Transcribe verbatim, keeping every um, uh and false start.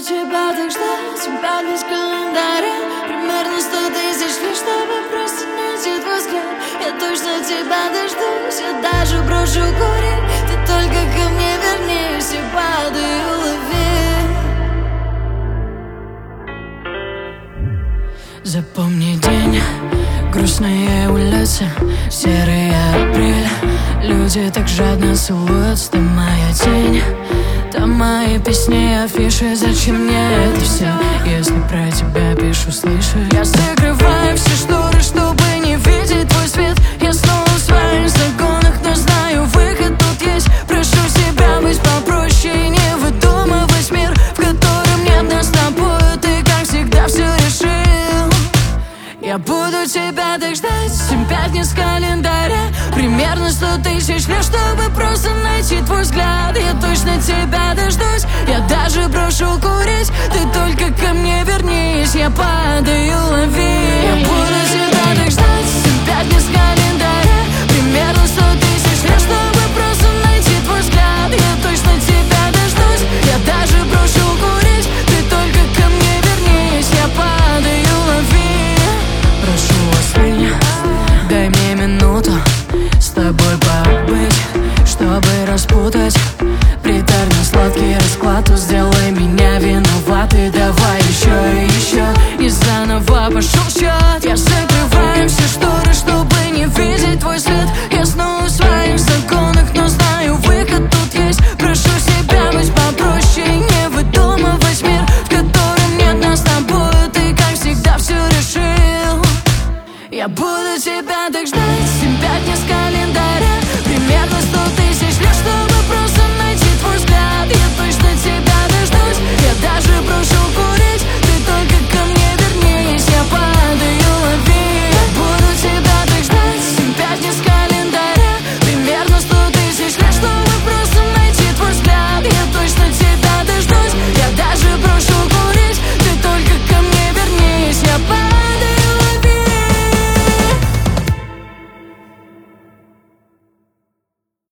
тебя так ждать, пять без календаря. Примерно сто тысяч лет, чтобы просто найти твой взгляд. Я точно тебя дождусь, я даже брошу курить. Ты только ко мне вернись, я падаю, лови. Запомни день, грустные улицы, серый апрель. Люди так жадно целуются, ты моя тень. Там мои песни, афиши, зачем мне это все? Если про тебя пишу, слышишь? Я закрываю все шторы, чтобы не видеть твой свет. Я снова в своих законах, но знаю, выход тут есть. Прошу себя быть попроще и не выдумывать мир, в котором нет нас с тобой. Ты, как всегда, все решил. Я буду тебя так ждать, семь пятниц с календаря. Примерно сто тысяч лет, чтобы просто найти твой взгляд. Я точно тебя дождусь, я даже брошу курить. Ты только ко мне вернись, я падаю, лови. Я буду тебя так ждать, семь пятниц с календаря. Примерно сто тысяч лет, чтобы просто найти твой взгляд. Я точно тебя дождусь, я даже брошу курить. Ты только ко мне вернись, я падаю, лови. Прошу, остынь, дай мне минуту с тобой побыть, чтобы распутать приторно-сладкий расклад. Сделай меня